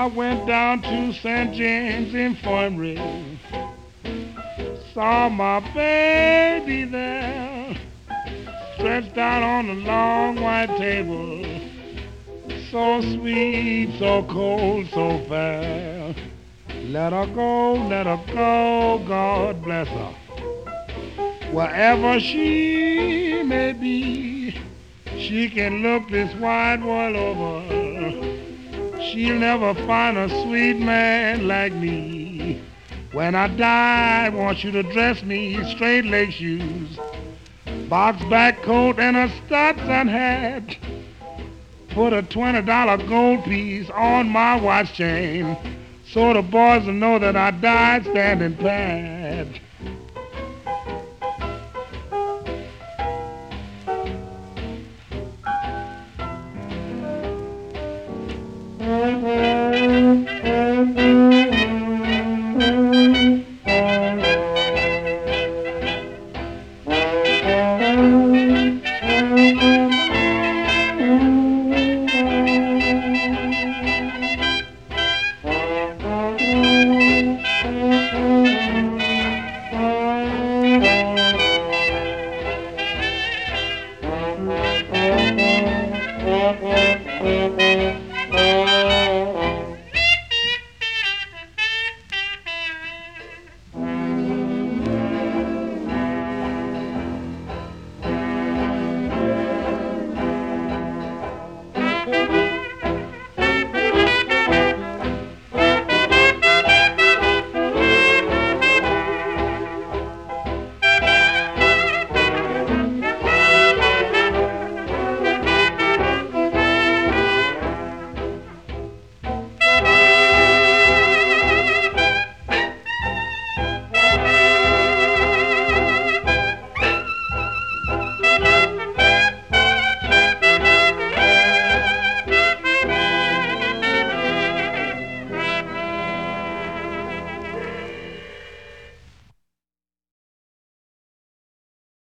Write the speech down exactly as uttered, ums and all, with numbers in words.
I went down to Saint James Infirmary, saw my baby there, stretched out on the long white table, so sweet, so cold, so fair. Let her go, let her go, God bless her. Wherever she may be, she can look this wide world over. She'll never find a sweet man like me. When I die, I want you to dress me straight leg shoes, box back coat and a Stetson hat. Put a twenty dollar gold piece on my watch chain so the boys will know that I died standing pat.